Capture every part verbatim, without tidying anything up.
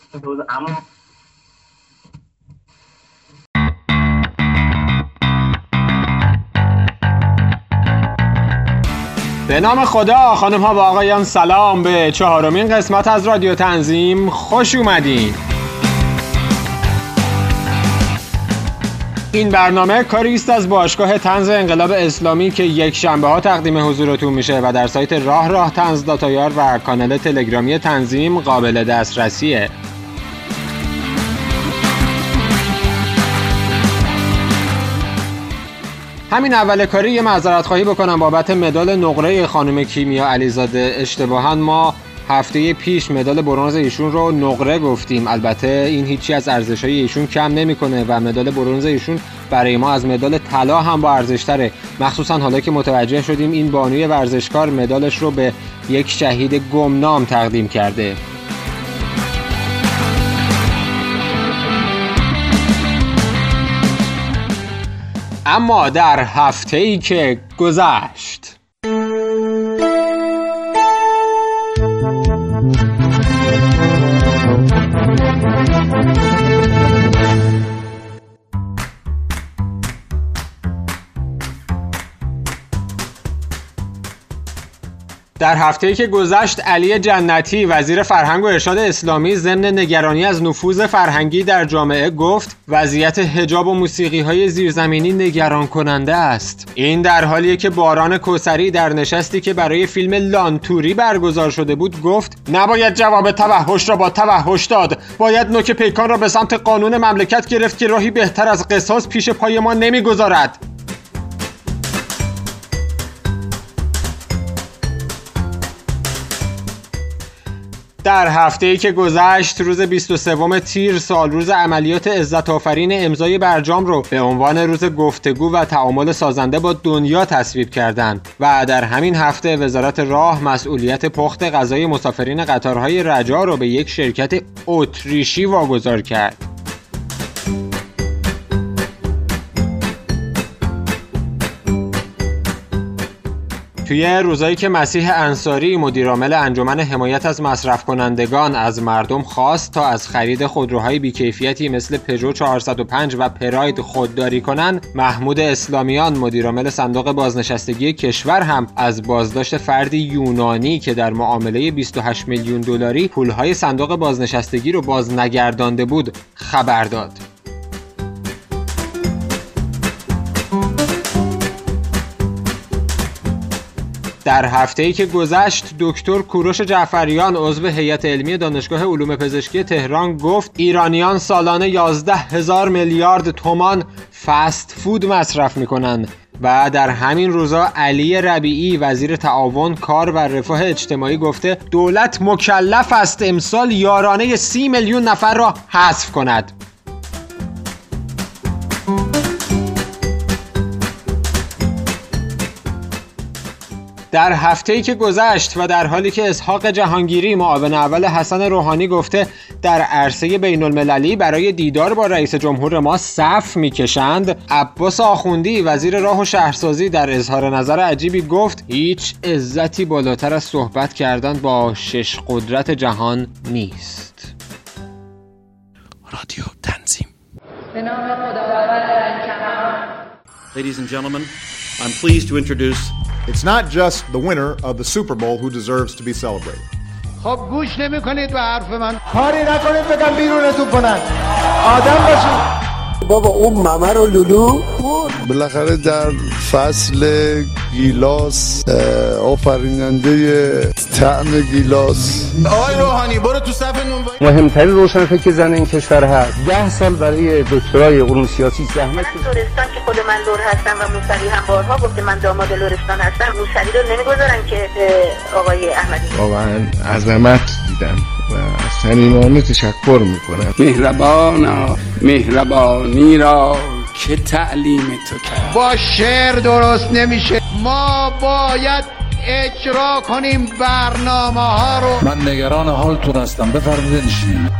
اما به نام خدا. خانم ها و آقایان سلام، به چهارمین قسمت از رادیو تنظیم خوش اومدین. این برنامه کاری است از باشگاه طنز انقلاب اسلامی که یک شنبه ها تقدیم حضورتون میشه و در سایت راه راه طنز داتایار و کانال تلگرامی تنظیم قابل دسترسیه. همین اول کاری یه معذرت خواهی بکنم بابت مدال نقره خانم کیمیا علیزاده. اشتباهاً ما هفته پیش مدال برنز ایشون رو نقره گفتیم. البته این هیچی از ارزش‌های ایشون کم نمی‌کنه و مدال برنز ایشون برای ما از مدال طلا هم با ارزش‌تره، مخصوصاً حالا که متوجه شدیم این بانوی ورزشکار مدالش رو به یک شهید گمنام تقدیم کرده. اما در هفته‌ای که گذشت در هفته‌ای که گذشت علی جنتی وزیر فرهنگ و ارشاد اسلامی ضمن نگرانی از نفوذ فرهنگی در جامعه گفت وضعیت حجاب و موسیقی‌های زیرزمینی نگران کننده است. این در حالیه که باران کوثری در نشستی که برای فیلم لانتوری برگزار شده بود گفت نباید جواب توحش را با توحش داد، باید نوک پیکان را به سمت قانون مملکت گرفت که راهی بهتر از قصاص پیش پای ما نمیگذارد. در هفته‌ای که گذشت روز بیست و سوم تیر سال روز عملیات عزت آفرین امضای برجام رو به عنوان روز گفتگو و تعامل سازنده با دنیا تصویب کردند و در همین هفته وزارت راه مسئولیت پخت غذای مسافرین قطارهای رجا رو به یک شرکت اتریشی واگذار کرد. توی روزایی که مسیح انصاری مدیرعامل انجمن حمایت از مصرف کنندگان از مردم خواست تا از خرید خودروهای بیکیفیتی مثل پژو چهارصد و پنج و پراید خودداری کنن، محمود اسلامیان مدیرعامل صندوق بازنشستگی کشور هم از بازداشت فردی یونانی که در معامله بیست و هشت میلیون دلاری پولهای صندوق بازنشستگی رو باز نگردانده بود خبر داد. در هفته‌ای که گذشت دکتر کوروش جعفریان عضو هیئت علمی دانشگاه علوم پزشکی تهران گفت ایرانیان سالانه یازده هزار میلیارد تومان فست فود مصرف میکنن و در همین روزا علی ربیعی وزیر تعاون کار و رفاه اجتماعی گفته دولت مکلف است امسال یارانه سی میلیون نفر را حذف کند. در هفته‌ای که گذشت و در حالی که اسحاق جهانگیری معاون اول حسن روحانی گفته در عرصه بین المللی برای دیدار با رئیس جمهور ما صف میکشند، عباس آخوندی وزیر راه و شهرسازی در اظهار نظر عجیبی گفت هیچ عزتی بالاتر از صحبت کردن با شش قدرت جهان نیست. رادیو تنظیم. به نام خداوند رحمتگار. Ladies and gentlemen, I'm pleased to introduce It's not just the winner of the Super Bowl who deserves to be celebrated. خب گوش نمی کنید به حرف من. کاری نکنید بگم بیرونتون کنن. آدم باشید. بابا اون ممه رو لولو بالاخره در فصل گیلاس آفریننده طعم گیلاس. آقای روحانی برو تو صف نونوایی. مهمترین روشنفکر زن این کشور هست. ده سال برای دکترای علوم سیاسی زحمت کشید. لرستان که خود من لور هستم و موسوی هم بارها گفته من داماد لرستان هستم، موسوی رو نمیگذارن که آقای احمدی. واقعا عظمت دیدم و از صمیمانه تشکر میکنم. مهربانا مهربانی را که تعلیم تو کرد. با شعر درست نمیشه، ما باید اجرا کنیم برنامه ها رو. من نگران حالتون هستم، بفرمایید نشینید.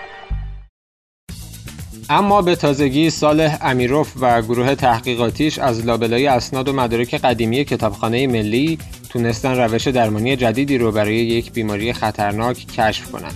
اما به تازگی صالح امیروف و گروه تحقیقاتیش از لابلای اسناد و مدارک قدیمی کتابخانه ملی تونستن روش درمانی جدیدی رو برای یک بیماری خطرناک کشف کنن.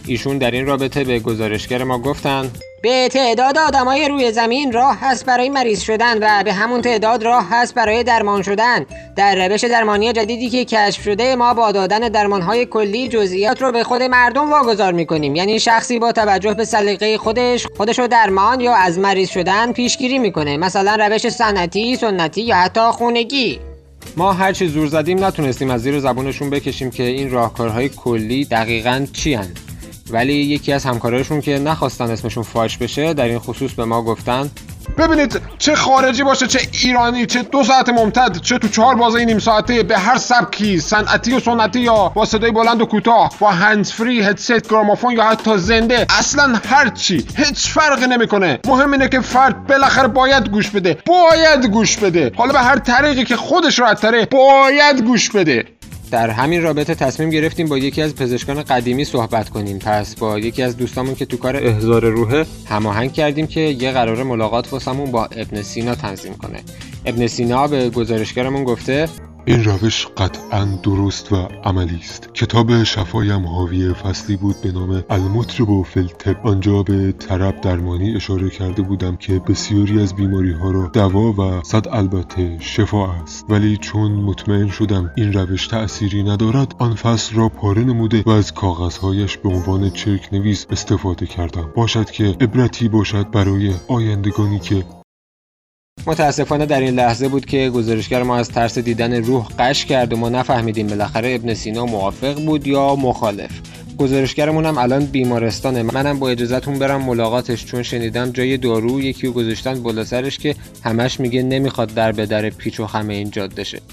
ایشون در این رابطه به گزارشگر ما گفتن به تعداد آدمای روی زمین راه هست برای مریض شدن و به همون تعداد راه هست برای درمان شدن. در روش درمانی جدیدی که کشف شده ما با دادن درمانهای کلی جزئیات رو به خود مردم واگذار میکنیم، یعنی شخصی با توجه به سلیقه خودش خودش رو درمان یا از مریض شدن پیشگیری میکنه، مثلا روش سنتی، سنتی یا حتی خونگی. ما هرچی زور زدیم نتونستیم از زیر زبونشون بکشیم که این راهکارهای کلی دقیقاً چی هن. ولی یکی از همکاراشون که نخواستن اسمشون فاش بشه در این خصوص به ما گفتن ببینید چه خارجی باشه چه ایرانی، چه دو ساعت ممتد، چه تو چهار بازه نیم ساعته، به هر سبکی سنتی و سنتی یا با صدای بلند و کوتاه، با هندز فری، هدست، گرامافون یا حتی زنده، اصلا هر چی هیچ فرقی نمیکنه. مهم اینه که فرد بالاخره باید گوش بده، باید گوش بده، حالا به هر طریقی که خودش راحت تره باید گوش بده. در همین رابطه تصمیم گرفتیم با یکی از پزشکان قدیمی صحبت کنیم. پس با یکی از دوستامون که تو کار احضار روحه هماهنگ کردیم که یه قرار ملاقات واسمون با ابن سینا تنظیم کنه. ابن سینا به گزارشگرمون گفته این روش قطعاً درست و عملی است. کتاب شفایم حاوی فصلی بود به نام المطرب فی الطب. آنجا به طرب درمانی اشاره کرده بودم که بسیاری از بیماری ها را دوا و صد البته شفا است، ولی چون مطمئن شدم این روش تأثیری ندارد آن فصل را پاره نموده و از کاغذهایش به عنوان چرک نویس استفاده کردم. باشد که عبرتی باشد برای آیندگانی که متاسفانه در این لحظه بود که گزارشگر ما از ترس دیدن روح غش کرد و ما نفهمیدیم بالاخره ابن سینا موافق بود یا مخالف. گزارشگرمون هم الان بیمارستانه. منم با اجازهتون برم ملاقاتش، چون شنیدم جای دارو یکی رو گذاشتن بالا سرش که همش میگه نمیخواد در به در پیچ و خم این جاده شه.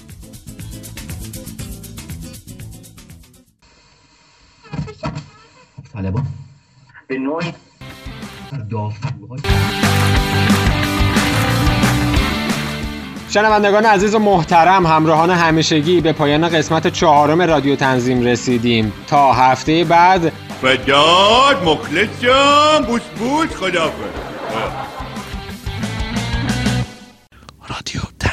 طالبان به نوعی داستان‌های شنوندگان عزیز و محترم، همراهان همیشگی، به پایان قسمت چهارم رادیو تنظیم رسیدیم. تا هفته بعد فداد مخلصم، بوس بوس، خداحافظ. رادیو